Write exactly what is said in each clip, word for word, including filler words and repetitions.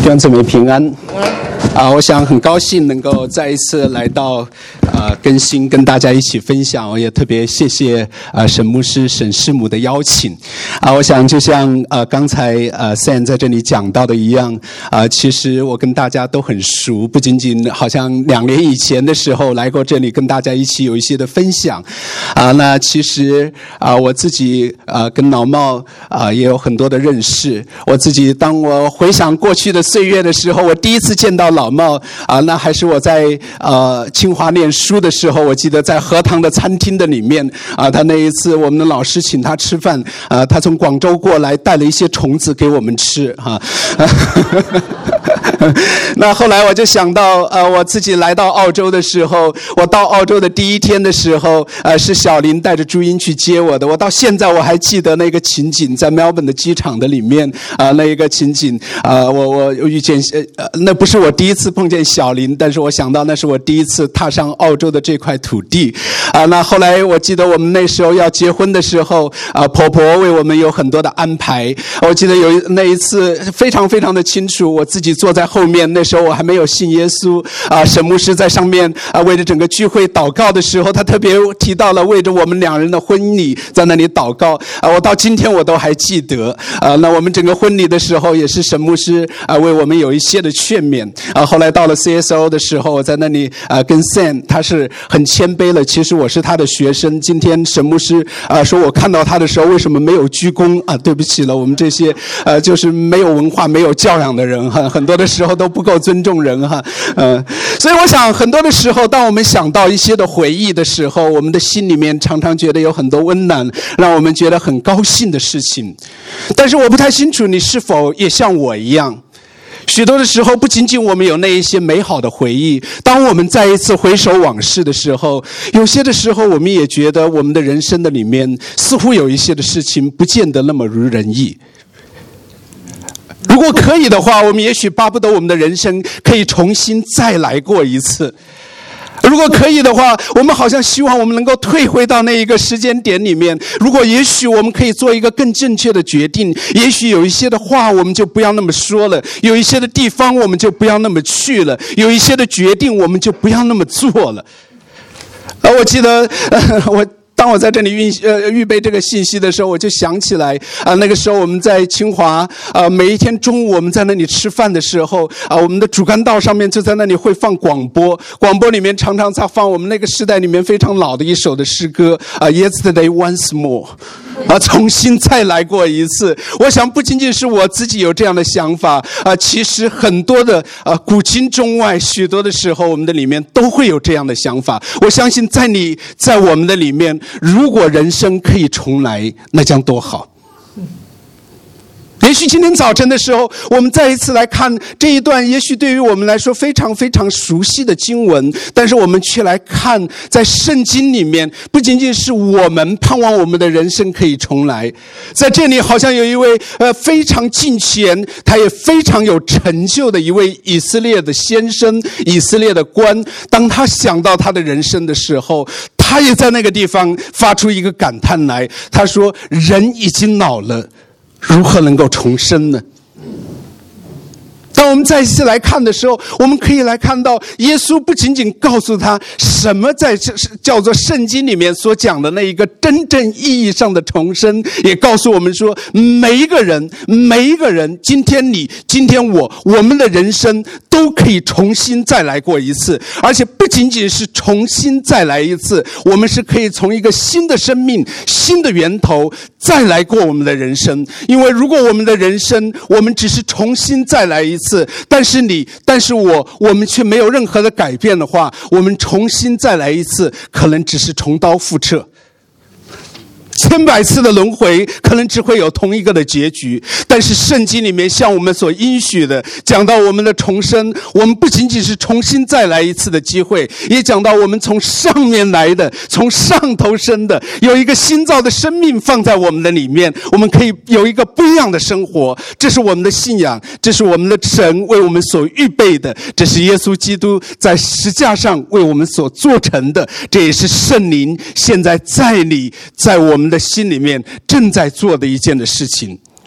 弟兄姊妹平安啊！我想很高兴能够再一次来到呃更新，跟大家一起分享。我也特别谢谢啊沈牧师、沈师母的邀请啊！我想就像呃刚才呃 Sam 在这里讲到的一样啊，其实我跟大家都很熟，不仅仅好像两年以前的时候来过这里跟大家一起有一些的分享啊。那其实啊我自己啊跟老茂啊也有很多的认识。我自己当我回想过去的岁月的时候，我第一次见到老茂啊，那还是我在呃清华念书的时候，我记得在荷塘的餐厅的里面啊，他那一次我们的老师请他吃饭啊，他从广州过来带了一些虫子给我们吃哈。那后来我就想到呃我自己来到澳洲的时候，我到澳洲的第一天的时候呃是小林带着朱茵去接我的，我到现在我还记得那个情景，在墨尔本的机场的里面啊、呃、那一个情景啊、呃、我我遇见呃那不是我第一次碰见小林，但是我想到那是我第一次踏上澳洲的这块土地啊、呃、那后来我记得我们那时候要结婚的时候啊、呃、婆婆为我们有很多的安排，我记得有那一次非常非常的清楚，我自己坐在后面，那时候我还没有信耶稣啊，沈牧师在上面啊为着整个聚会祷告的时候，他特别提到了为着我们两人的婚礼在那里祷告啊，我到今天我都还记得啊。那我们整个婚礼的时候也是沈牧师啊为我们有一些的劝勉啊。后来到了 C S O 的时候，在那里啊跟 Sam 他是很谦卑了，其实我是他的学生。今天沈牧师啊说我看到他的时候为什么没有鞠躬啊？对不起了，我们这些呃就是没有文化、没有教养的人哈，很多的时候都不够尊重人哈，呃，所以我想很多的时候，当我们想到一些的回忆的时候，我们的心里面常常觉得有很多温暖，让我们觉得很高兴的事情。但是我不太清楚你是否也像我一样，许多的时候不仅仅我们有那一些美好的回忆，当我们再一次回首往事的时候，有些的时候我们也觉得我们的人生的里面似乎有一些的事情不见得那么如人意。如果可以的话，我们也许巴不得我们的人生可以重新再来过一次。如果可以的话，我们好像希望我们能够退回到那一个时间点里面，如果也许我们可以做一个更正确的决定，也许有一些的话我们就不要那么说了，有一些的地方我们就不要那么去了，有一些的决定我们就不要那么做了。而我记得呃我当我在这里预呃预备这个信息的时候，我就想起来啊、呃，那个时候我们在清华啊、呃，每一天中午我们在那里吃饭的时候啊、呃，我们的主干道上面就在那里会放广播，广播里面常常在放我们那个时代里面非常老的一首的诗歌啊、呃、，Yesterday Once More。啊，重新再来过一次。我想不仅仅是我自己有这样的想法啊、呃，其实很多的啊、呃、古今中外许多的时候，我们的里面都会有这样的想法。我相信在你在我们的里面，如果人生可以重来，那将多好。也许今天早晨的时候，我们再一次来看这一段也许对于我们来说非常非常熟悉的经文，但是我们却来看在圣经里面，不仅仅是我们盼望我们的人生可以重来，在这里好像有一位呃非常敬虔，他也非常有成就的一位以色列的先生，以色列的官，当他想到他的人生的时候，他也在那个地方发出一个感叹来，他说人已经老了，如何能够重生呢？当我们再一次来看的时候，我们可以来看到耶稣不仅仅告诉他什么在这叫做圣经里面所讲的那一个真正意义上的重生，也告诉我们说每一个人每一个人今天你今天我我们的人生都可以重新再来过一次，而且不仅仅是重新再来一次，我们是可以从一个新的生命新的源头再来过我们的人生。因为如果我们的人生我们只是重新再来一次，但是你但是我我们却没有任何的改变的话，我们重新再来一次可能只是重蹈覆辙，千百次的轮回可能只会有同一个的结局。但是圣经里面向我们所应许的，讲到我们的重生，我们不仅仅是重新再来一次的机会，也讲到我们从上面来的，从上头生的，有一个新造的生命放在我们的里面，我们可以有一个不一样的生活。这是我们的信仰，这是我们的神为我们所预备的，这是耶稣基督在十架上为我们所做成的，这也是圣灵现在在你在我们的心里面正在做的一件的事情。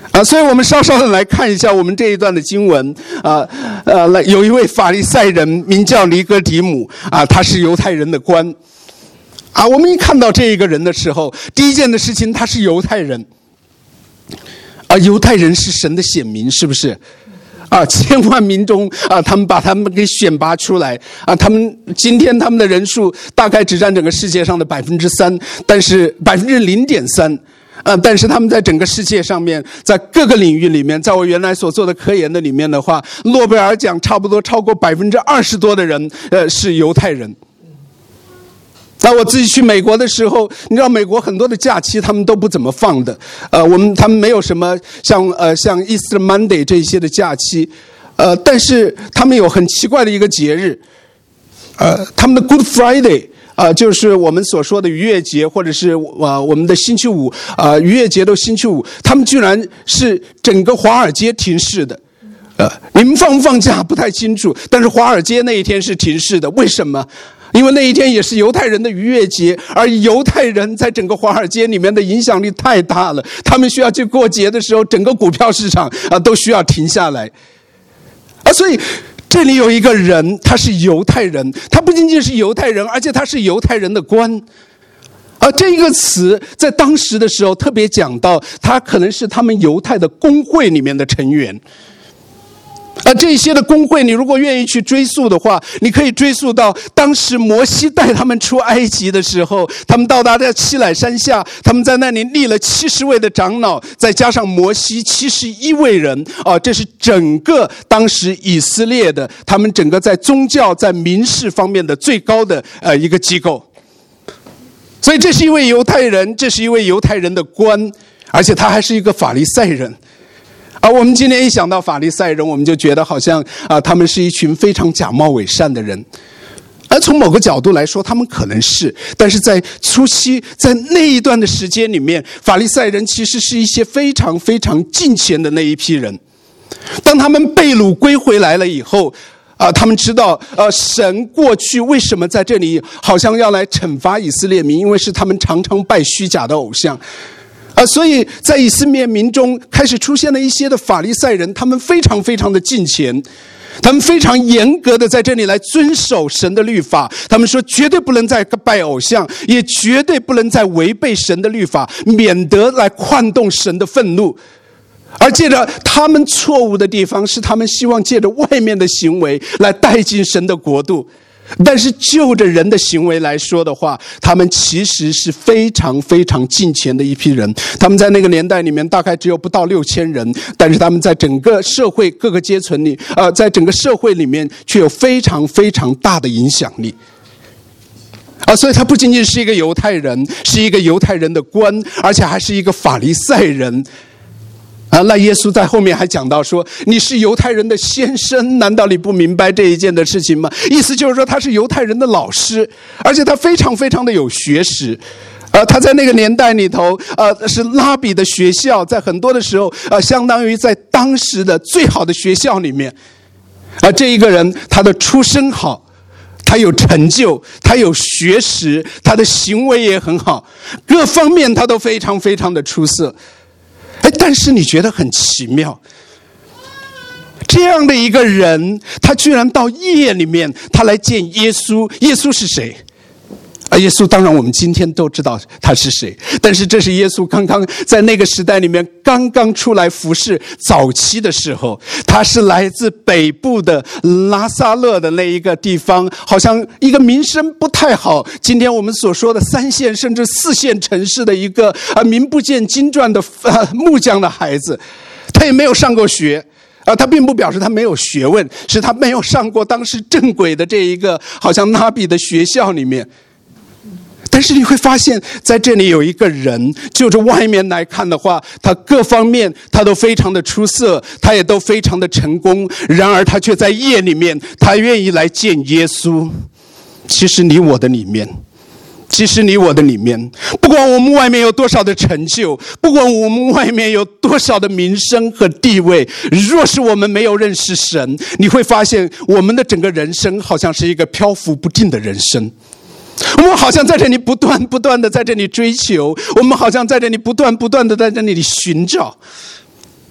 啊，所以我们稍稍的来看一下我们这一段的经文啊，呃，来有一位法利赛人名叫尼哥底母啊，他是犹太人的官啊。我们一看到这一个人的时候，第一件的事情，他是犹太人啊，犹太人是神的选民，是不是？啊，千万民中啊，他们把他们给选拔出来啊，他们今天他们的人数大概只占整个世界上的百分之三，但是百分之零点三。呃，但是他们在整个世界上面，在各个领域里面，在我原来所做的科研的里面的话，诺贝尔奖差不多超过百分之二十多的人，呃，是犹太人。那我自己去美国的时候，你知道美国很多的假期他们都不怎么放的，呃，我们他们没有什么像呃像 Easter Monday 这些的假期，呃，但是他们有很奇怪的一个节日，呃，他们的 Good Friday。呃，就是我们所说的逾越节，或者是呃我们的星期五，呃逾越节都星期五，他们居然是整个华尔街停市的。呃，你们放不放假不太清楚，但是华尔街那一天是停市的，为什么？因为那一天也是犹太人的逾越节，而犹太人在整个华尔街里面的影响力太大了，他们需要去过节的时候，整个股票市场啊、呃、都需要停下来，啊，所以。这里有一个人，他是犹太人，他不仅仅是犹太人，而且他是犹太人的官。而这一个词在当时的时候特别讲到，他可能是他们犹太的公会里面的成员。而这些的公会，你如果愿意去追溯的话，你可以追溯到当时摩西带他们出埃及的时候，他们到达在西乃山下，他们在那里立了七十位的长老，再加上摩西七十一位人啊，这是整个当时以色列的他们整个在宗教在民事方面的最高的呃一个机构。所以这是一位犹太人，这是一位犹太人的官，而且他还是一个法利赛人。而我们今天一想到法利赛人，我们就觉得好像啊，他们是一群非常假冒伪善的人。而从某个角度来说，他们可能是，但是在初期，在那一段的时间里面，法利赛人其实是一些非常非常敬虔的那一批人。当他们被掳归回来了以后，啊，他们知道，呃，神过去为什么在这里好像要来惩罚以色列民，因为是他们常常拜虚假的偶像。啊，所以在以色列民中开始出现了一些的法利赛人，他们非常非常的敬虔，他们非常严格的在这里来遵守神的律法。他们说绝对不能再拜偶像，也绝对不能再违背神的律法，免得来撼动神的愤怒。而借着他们错误的地方，是他们希望借着外面的行为来带进神的国度。但是就着人的行为来说的话，他们其实是非常非常敬虔的一批人。他们在那个年代里面大概只有不到六千人，但是他们在整个社会各个阶层里，呃，在整个社会里面却有非常非常大的影响力。啊，所以他不仅仅是一个犹太人，是一个犹太人的官，而且还是一个法利赛人。啊，那耶稣在后面还讲到说，你是犹太人的先生，难道你不明白这一件的事情吗？意思就是说他是犹太人的老师，而且他非常非常的有学识。呃，他在那个年代里头，呃，是拉比的学校，在很多的时候，呃，相当于在当时的最好的学校里面。啊、呃，这一个人他的出身好，他有成就，他有学识，他的行为也很好，各方面他都非常非常的出色。哎，但是你觉得很奇妙，这样的一个人，他居然到夜里面，他来见耶稣。耶稣是谁？啊，耶稣当然我们今天都知道他是谁，但是这是耶稣刚刚在那个时代里面刚刚出来服侍早期的时候，他是来自北部的拉撒勒的那一个地方，好像一个名声不太好，今天我们所说的三线甚至四线城市的一个啊名不见经传的啊木匠的孩子，他也没有上过学。啊，他并不表示他没有学问，是他没有上过当时正轨的这一个好像拉比的学校里面。但是你会发现在这里有一个人，就着外面来看的话，他各方面他都非常的出色，他也都非常的成功，然而他却在夜里面，他愿意来见耶稣。其实你我的里面，其实你我的里面，不管我们外面有多少的成就，不管我们外面有多少的名声和地位，若是我们没有认识神，你会发现我们的整个人生好像是一个漂浮不定的人生。我们好像在这里不断不断的在这里追求，我们好像在这里不断不断的在这里寻找。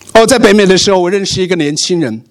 哦，在北美的时候，我认识一个年轻人，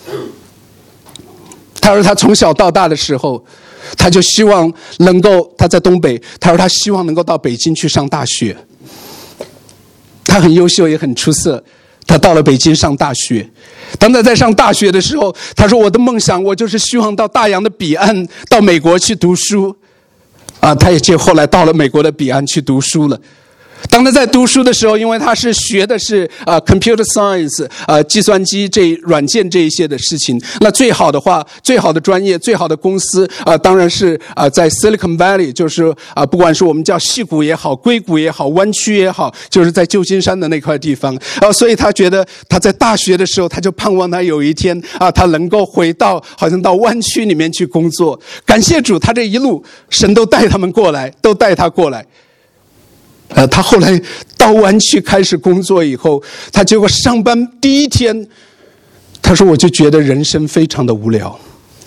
他说他从小到大的时候，他就希望能够，他在东北，他说他希望能够到北京去上大学。他很优秀，也很出色，他到了北京上大学。当他在上大学的时候，他说我的梦想，我就是希望到大洋的彼岸，到美国去读书。啊，他也就后来到了美国的彼岸去读书了。当他在读书的时候，因为他是学的是呃 computer science 呃计算机这软件这一些的事情，那最好的话，最好的专业，最好的公司呃当然是呃在 Silicon Valley， 就是啊、呃、不管是我们叫矽谷也好，硅谷也好，湾区也好，就是在旧金山的那块地方。呃所以他觉得他在大学的时候，他就盼望他有一天啊、呃、他能够回到好像到湾区里面去工作。感谢主，他这一路神都带他们过来，都带他过来。呃，他后来到湾区开始工作以后，他结果上班第一天，他说我就觉得人生非常的无聊。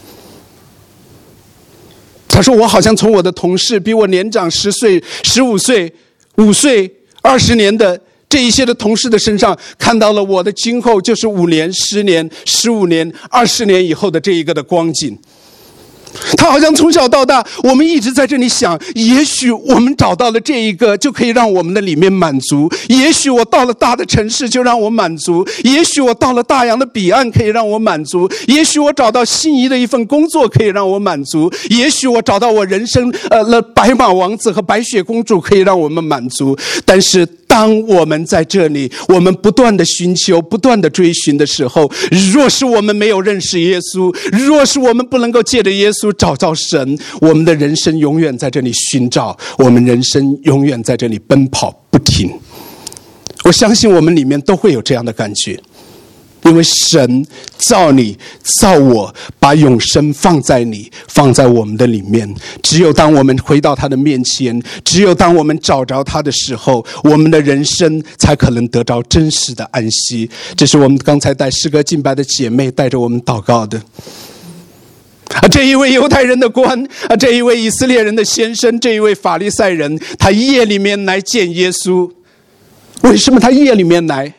他说我好像从我的同事比我年长十岁、十五岁、五岁、二十年的这一些的同事的身上，看到了我的今后就是五年、十年、十五年、二十年以后的这一个的光景。他好像从小到大，我们一直在这里想，也许我们找到了这一个，就可以让我们的里面满足；也许我到了大的城市就让我满足；也许我到了大洋的彼岸可以让我满足；也许我找到心仪的一份工作可以让我满足；也许我找到我人生呃了白马王子和白雪公主可以让我们满足。但是当我们在这里，我们不断的寻求，不断的追寻的时候，若是我们没有认识耶稣，若是我们不能够借着耶稣找到神，我们的人生永远在这里寻找，我们人生永远在这里奔跑不停。我相信我们里面都会有这样的感觉，因为神造你造我，把永生放在你，放在我们的里面。只有当我们回到他的面前，只有当我们找着他的时候，我们的人生才可能得着真实的安息。这是我们刚才带诗歌敬拜的姐妹带着我们祷告的。啊，这一位犹太人的官，啊，这一位以色列人的先生，这一位法利赛人，他夜里面来见耶稣。为什么他夜里面来？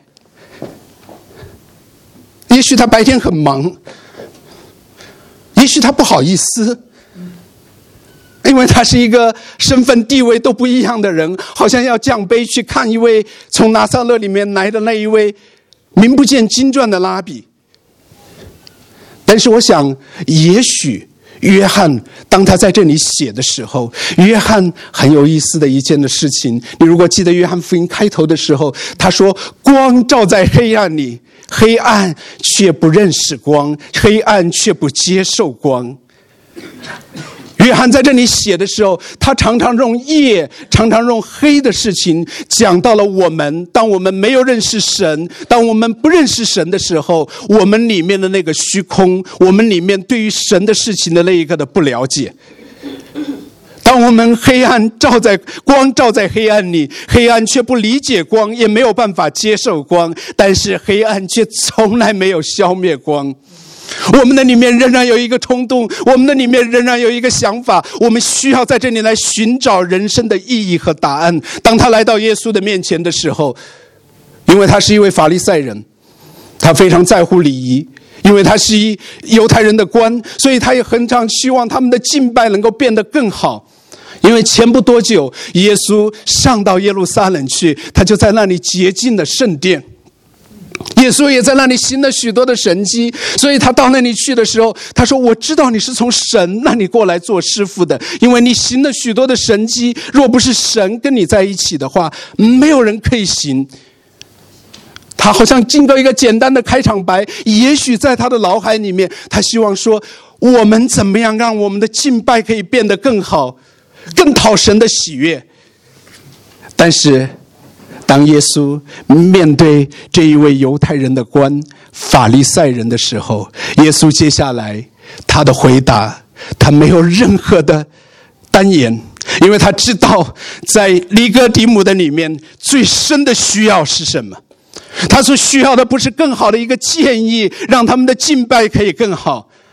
也许他白天很忙，也许他不好意思，因为他是一个身份地位都不一样的人，好像要降杯去看一位从拿撒勒里面来的那一位名不见经传的拉比。但是我想，也许约翰当他在这里写的时候，约翰很有意思的一件的事情。你如果记得约翰福音开头的时候，他说光照在黑暗里，黑暗却不认识光，黑暗却不接受光。约翰在这里写的时候，他常常用夜，常常用黑的事情讲到了我们。当我们没有认识神，当我们不认识神的时候，我们里面的那个虚空，我们里面对于神的事情的那一个的不了解。当我们黑暗照在光照在黑暗里，黑暗却不理解光，也没有办法接受光，但是黑暗却从来没有消灭光。我们的里面仍然有一个冲动，我们的里面仍然有一个想法，我们需要在这里来寻找人生的意义和答案。当他来到耶稣的面前的时候，因为他是一位法利赛人，他非常在乎礼仪，因为他是一犹太人的官，所以他也很常希望他们的敬拜能够变得更好。因为前不多久，耶稣上到耶路撒冷去，他就在那里洁净了圣殿。耶稣也在那里行了许多的神迹，所以他到那里去的时候，他说我知道你是从神那里过来做师傅的，因为你行了许多的神迹，若不是神跟你在一起的话，没有人可以行。他好像经过一个简单的开场白，也许在他的脑海里面，他希望说我们怎么样让我们的敬拜可以变得更好，更讨神的喜悦。但是当耶稣面对这一位犹太人的官法利赛人的时候，耶稣接下来他的回答，他没有任何的单言，因为他知道在尼哥底母的里面最深的需要是什么。他所需要的不是更好的一个建议，让他们的敬拜可以更好，他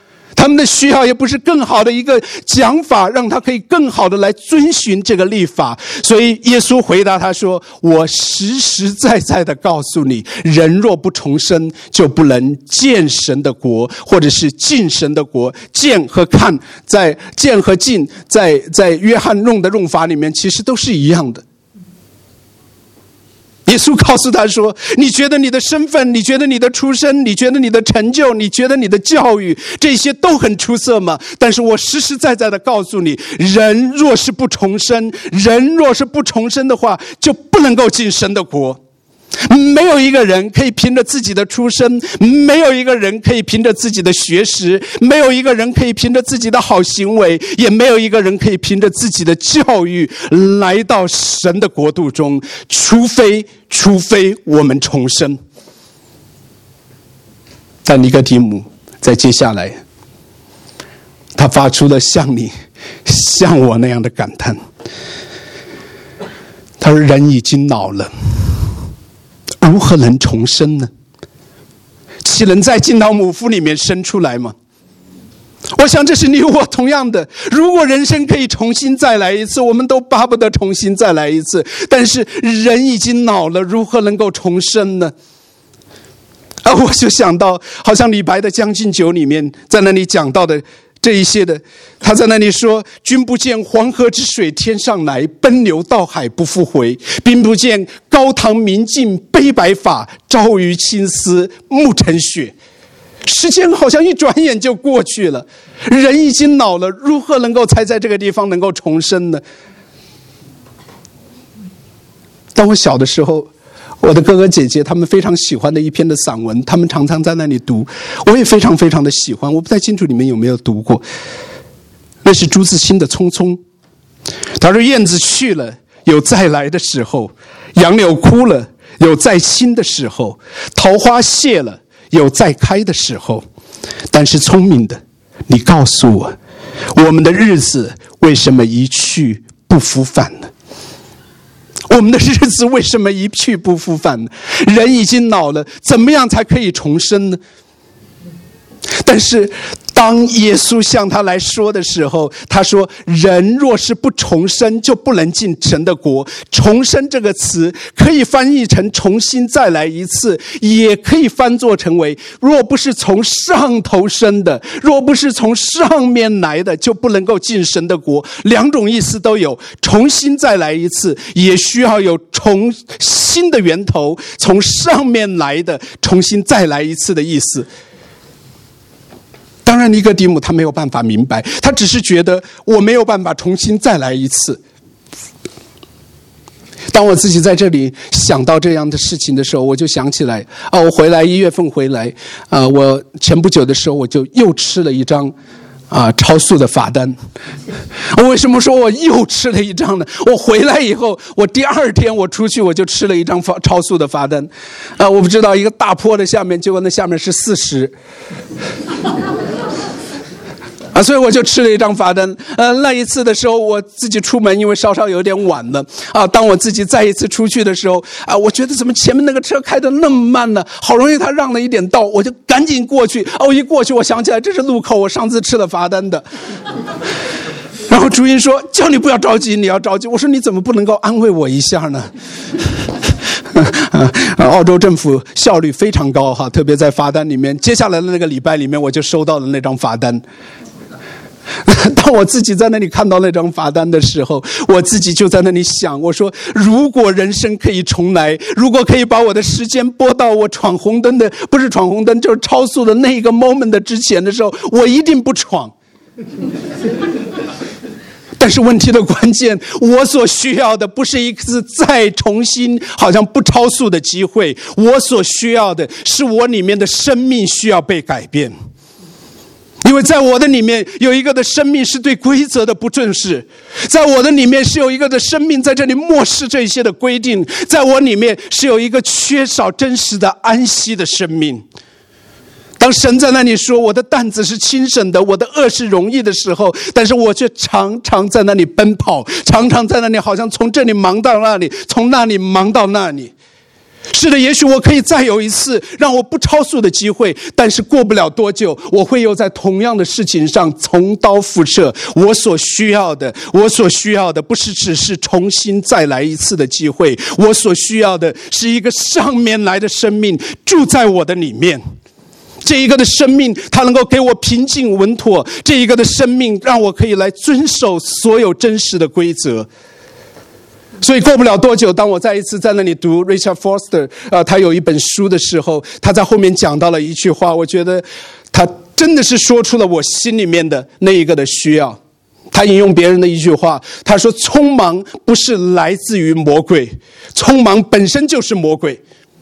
他们的需要也不是更好的一个讲法，让他可以更好的来遵循这个律法。所以耶稣回答他说，我实实在在的告诉你，人若不重生，就不能见神的国，或者是进神的国。见和看，在见和进，在在约翰用的用法里面其实都是一样的。耶稣告诉他说，你觉得你的身份，你觉得你的出身，你觉得你的成就，你觉得你的教育，这些都很出色吗？但是我实实在在的告诉你，人若是不重生，人若是不重生的话，就不能够进神的国。没有一个人可以凭着自己的出身，没有一个人可以凭着自己的学识，没有一个人可以凭着自己的好行为，也没有一个人可以凭着自己的教育来到神的国度中，除非除非我们重生。但尼哥底母在接下来，他发出了像你像我那样的感叹，他说人已经老了，如何能重生呢？岂能再进到母腹里面生出来吗？我想这是你我同样的，如果人生可以重新再来一次，我们都巴不得重新再来一次，但是人已经老了，如何能够重生呢？啊，我就想到好像李白的《将进酒》里面在那里讲到的这一些的，他在那里说，君不见黄河之水天上来，奔流到海不复回，并不见高堂明镜悲白发，朝于青丝暮成雪。时间好像一转眼就过去了，人已经老了，如何能够才在这个地方能够重生呢？当我小的时候，我的哥哥姐姐他们非常喜欢的一篇的散文，他们常常在那里读，我也非常非常的喜欢。我不太清楚你们有没有读过，那是朱自清的《匆匆》。他说，燕子去了，有再来的时候；杨柳枯了，有再新的时候；桃花谢了，有再开的时候。但是聪明的，你告诉我，我们的日子为什么一去不复返呢？我们的日子为什么一去不复返呢？人已经老了，怎么样才可以重生呢？但是当耶稣向他来说的时候，他说，人若是不重生，就不能进神的国。重生这个词可以翻译成重新再来一次，也可以翻作成为，若不是从上头生的，若不是从上面来的，就不能够进神的国。两种意思都有，重新再来一次，也需要有重新的源头，从上面来的重新再来一次的意思。当然尼哥底母他没有办法明白，他只是觉得我没有办法重新再来一次。当我自己在这里想到这样的事情的时候，我就想起来啊，我回来一月份回来啊，我前不久的时候我就又吃了一张啊超速的罚单。我为什么说我又吃了一张呢？我回来以后，我第二天我出去我就吃了一张超速的罚单。啊，我不知道一个大坡的下面，结果那下面是四十。啊，所以我就吃了一张罚单。呃，那一次的时候，我自己出门，因为稍稍有点晚了。啊，当我自己再一次出去的时候，啊，我觉得怎么前面那个车开得那么慢呢？好容易他让了一点道，我就赶紧过去。哦，一过去，我想起来这是路口，我上次吃了罚单的。然后主音说：“叫你不要着急，你要着急。”我说：“你怎么不能够安慰我一下呢？”澳洲政府效率非常高哈，特别在罚单里面。接下来的那个礼拜里面，我就收到了那张罚单。当我自己在那里看到那张罚单的时候，我自己就在那里想，我说如果人生可以重来，如果可以把我的时间拨到我闯红灯的，不是闯红灯就是超速的那一个 moment 的之前的时候，我一定不闯。但是问题的关键，我所需要的不是一次再重新好像不超速的机会，我所需要的是我里面的生命需要被改变。因为在我的里面有一个的生命是对规则的不正视，在我的里面是有一个的生命在这里漠视这些的规定，在我里面是有一个缺少真实的安息的生命。当神在那里说我的担子是轻省的，我的恶是容易的时候，但是我却常常在那里奔跑，常常在那里好像从这里忙到那里，从那里忙到那里。 是的，也许我可以再有一次让我不超速的机会，但是过不了多久，我会又在同样的事情上重蹈覆辙。我所需要的，我所需要的不是只是重新再来一次的机会，我所需要的是一个上面来的生命住在我的里面。这一个的生命，它能够给我平静稳妥；这一个的生命，让我可以来遵守所有真实的规则。所以过不了多久，当我再一次在那里读 Richard Foster 呃，他有一本书的时候，他在后面讲到了一句话，我觉得他真的是说出了我心里面的那一个的需要。他引用别人的一句话，他说匆忙不是来自于魔鬼，匆忙本身就是魔鬼。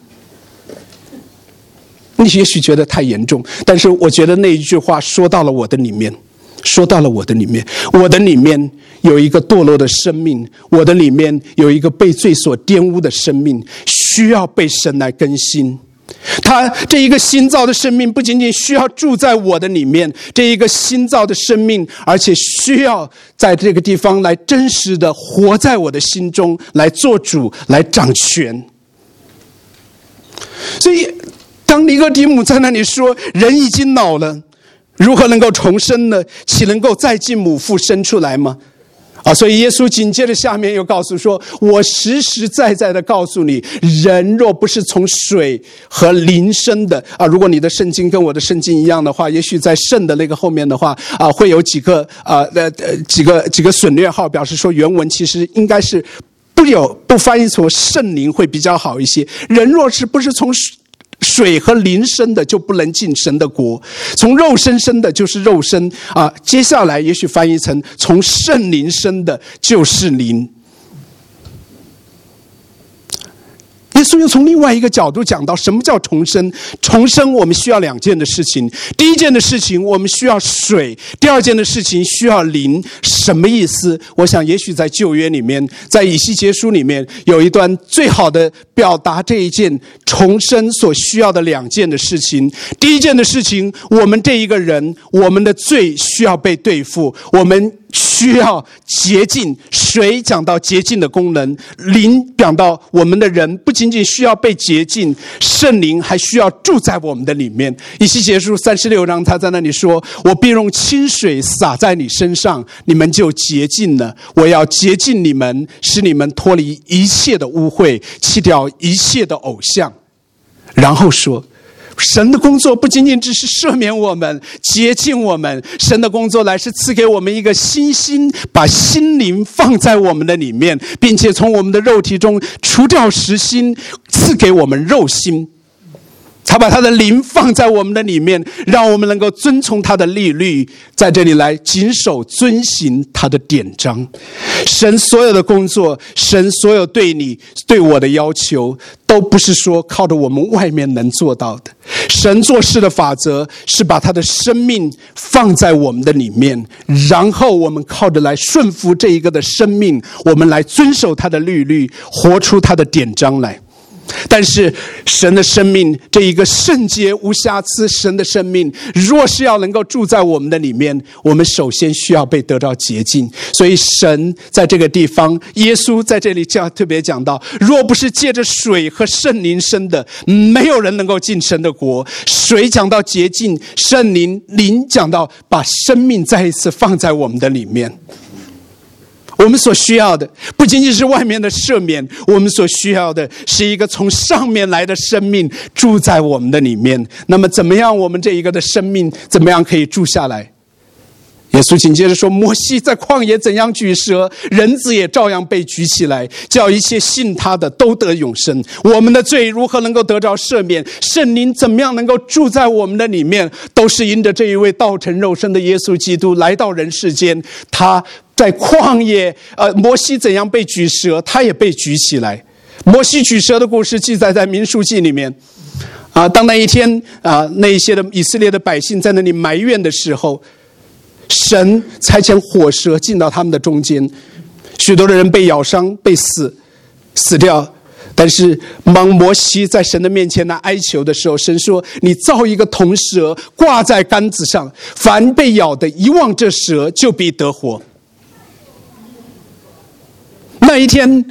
你也许觉得太严重，但是我觉得那一句话说到了我的里面，说到了我的里面。我的里面有一个堕落的生命，我的里面有一个被罪所玷污的生命，需要被神来更新。他这一个新造的生命不仅仅需要住在我的里面，这一个新造的生命而且需要在这个地方来真实的活在我的心中，来做主，来掌权。所以当尼哥底母在那里说人已经老了，如何能够重生呢？岂能够再进母腹生出来吗？啊，所以耶稣紧接着下面又告诉说，我实实在在的告诉你，人若不是从水和灵生的啊，如果你的圣经跟我的圣经一样的话，也许在圣的那个后面的话啊，会有几个啊呃几个几个省略号，表示说原文其实应该是不有不翻译成圣灵会比较好一些。人若是不是从水和灵生的，就不能进神的国；从肉身生的，就是肉身啊。接下来也许翻译成从圣灵生的，就是灵。耶稣又从另外一个角度讲到什么叫重生。重生我们需要两件的事情，第一件的事情我们需要水，第二件的事情需要灵。什么意思？我想也许在旧约里面，在以西结书里面有一段最好的表达这一件重生所需要的两件的事情。第一件的事情，我们这一个人，我们的罪需要被对付，我们需要洁净。水讲到洁净的功能，灵讲到我们的人不仅仅需要被洁净，圣灵还需要住在我们的里面。以西结书三十六章，他在那里说，我必用清水洒在你身上，你们就洁净了。我要洁净你们，使你们脱离一切的污秽，弃掉一切的偶像。然后说，神的工作不仅仅只是赦免我们，洁净我们，神的工作来是赐给我们一个新心，把心灵放在我们的里面，并且从我们的肉体中除掉实心，赐给我们肉心。他把他的灵放在我们的里面，让我们能够遵从他的律律，在这里来谨守遵行他的典章。神所有的工作，神所有对你对我的要求，都不是说靠着我们外面能做到的。神做事的法则是把他的生命放在我们的里面，然后我们靠着来顺服这一个的生命，我们来遵守他的律律，活出他的典章来。但是神的生命，这一个圣洁无瑕疵神的生命，若是要能够住在我们的里面，我们首先需要被得到洁净。所以神在这个地方，耶稣在这里特别讲到，若不是借着水和圣灵生的，没有人能够进神的国。水讲到洁净，圣灵灵讲到把生命再一次放在我们的里面。我们所需要的不仅仅是外面的赦免，我们所需要的是一个从上面来的生命住在我们的里面。那么怎么样我们这一个的生命怎么样可以住下来？耶稣紧接着说，摩西在旷野怎样举蛇，人子也照样被举起来，叫一切信他的都得永生。我们的罪如何能够得着赦免？圣灵怎么样能够住在我们的里面？都是因着这一位道成肉身的耶稣基督来到人世间。他在旷野，呃，摩西怎样被举蛇，他也被举起来。摩西举蛇的故事记载在民数记里面。啊，当那一天啊，那一些的以色列的百姓在那里埋怨的时候，神差遣火蛇进到他们的中间，许多的人被咬伤，被死死掉。但是当摩西在神的面前来哀求的时候，神说，你造一个铜蛇挂在杆子上，凡被咬的一望这蛇，就必得活。那一天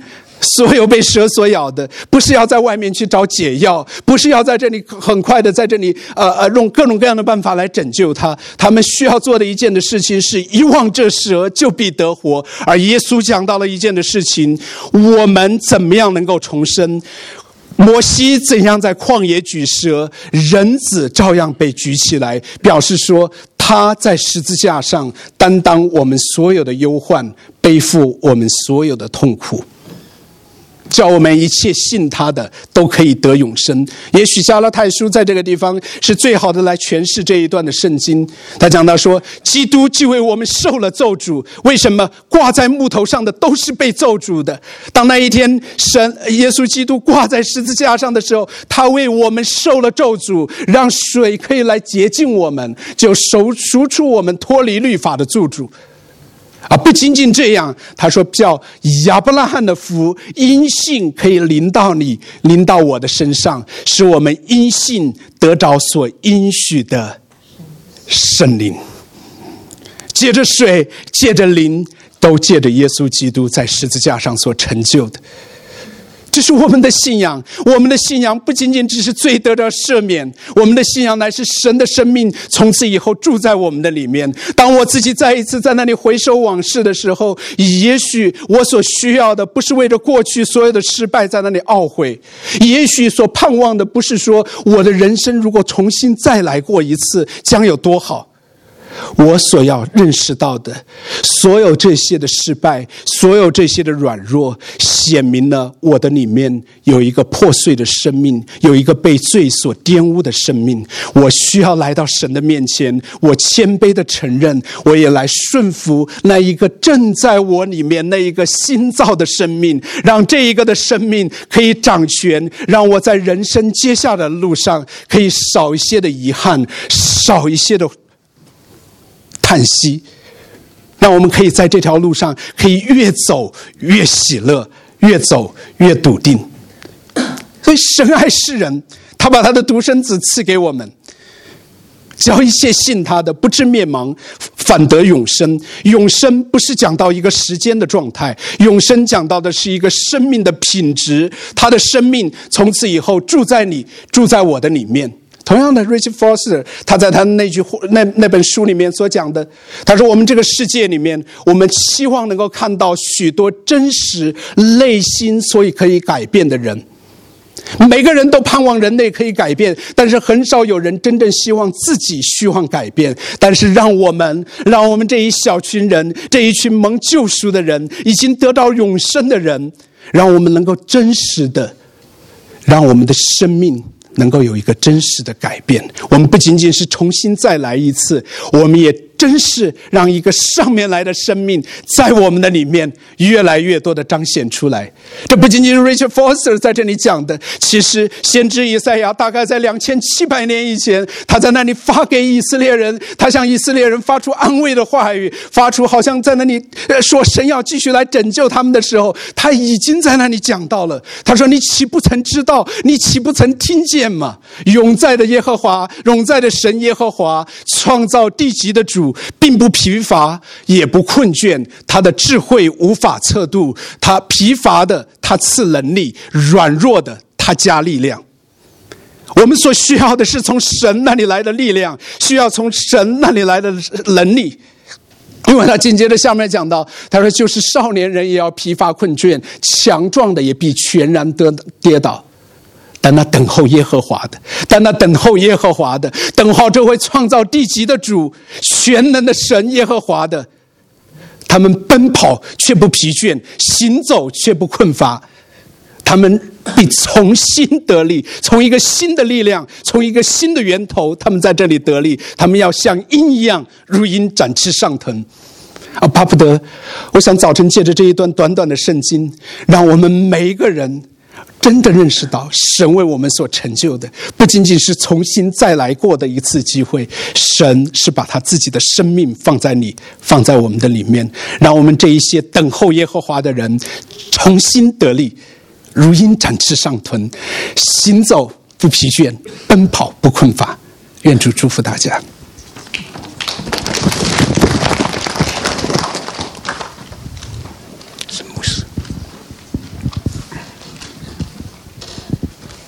所有被蛇所咬的，不是要在外面去找解药，不是要在这里很快的在这里呃呃用各种各样的办法来拯救他。他们需要做的一件的事情是一望这蛇就必得活。而耶稣讲到了一件的事情，我们怎么样能够重生？摩西怎样在旷野举蛇，人子照样被举起来，表示说他在十字架上担当我们所有的忧患，背负我们所有的痛苦，叫我们一切信他的都可以得永生。也许加拉太书在这个地方是最好的来诠释这一段的圣经。他讲到说，基督既为我们受了咒诅。为什么？挂在木头上的都是被咒赎的。当那一天神耶稣基督挂在十字架上的时候，他为我们受了咒诅，让水可以来洁净我们，就赎赎出我们脱离律法的咒诅。啊，不仅仅这样，他说叫亚伯拉罕的福因信可以临到你，临到我的身上，使我们因信得着所应许的圣灵。借着水，借着灵，都借着耶稣基督在十字架上所成就的。这是我们的信仰。我们的信仰不仅仅只是罪得到赦免，我们的信仰乃是神的生命从此以后住在我们的里面。当我自己再一次在那里回首往事的时候，也许我所需要的不是为着过去所有的失败在那里懊悔，也许所盼望的不是说我的人生如果重新再来过一次将有多好。我所要认识到的，所有这些的失败，所有这些的软弱，显明了我的里面有一个破碎的生命，有一个被罪所玷污的生命。我需要来到神的面前，我谦卑的承认，我也来顺服那一个正在我里面那一个新造的生命，让这一个的生命可以掌权，让我在人生接下来的路上可以少一些的遗憾，少一些的叹息，让我们可以在这条路上可以越走越喜乐，越走越笃定。所以神爱世人，他把他的独生子赐给我们，叫一切信他的不至灭亡，反得永生。永生不是讲到一个时间的状态，永生讲到的是一个生命的品质，他的生命从此以后住在你，住在我的里面。同样的 Richard Foster 他在他那句那那本书里面所讲的，他说我们这个世界里面，我们希望能够看到许多真实内心所以可以改变的人。每个人都盼望人类可以改变，但是很少有人真正希望自己希望改变。但是让我们让我们这一小群人，这一群蒙救赎的人，已经得到永生的人，让我们能够真实的让我们的生命能够有一个真实的改变。我们不仅仅是重新再来一次，我们也真是让一个上面来的生命在我们的里面越来越多的彰显出来。这不仅仅是 Richard Foster 在这里讲的，其实先知以赛亚大概在两千七百年以前，他在那里发给以色列人，他向以色列人发出安慰的话语，发出好像在那里说神要继续来拯救他们的时候，他已经在那里讲到了。他说，你岂不曾知道，你岂不曾听见吗？永在的耶和华，永在的神耶和华，创造地极的主，并不疲乏也不困倦，他的智慧无法测度，他疲乏的他赐能力，软弱的他加力量。我们所需要的是从神那里来的力量，需要从神那里来的能力。因为他紧接着下面讲到，他说就是少年人也要疲乏困倦，强壮的也必全然得跌倒。但那等候耶和华的，但那等候耶和华的，等候这位创造地极的主，全能的神耶和华的，他们奔跑却不疲倦，行走却不困乏，他们必重新得力，从一个新的力量，从一个新的源头，他们在这里得力，他们要像鹰一样如鹰展翅上腾。啊，巴不得我想早晨借着这一段短短的圣经，让我们每一个人真的认识到神为我们所成就的不仅仅是重新再来过的一次机会，神是把他自己的生命放在你放在我们的里面，让我们这一些等候耶和华的人重新得力，如鹰展翅上腾，行走不疲倦，奔跑不困乏。愿主祝福大家。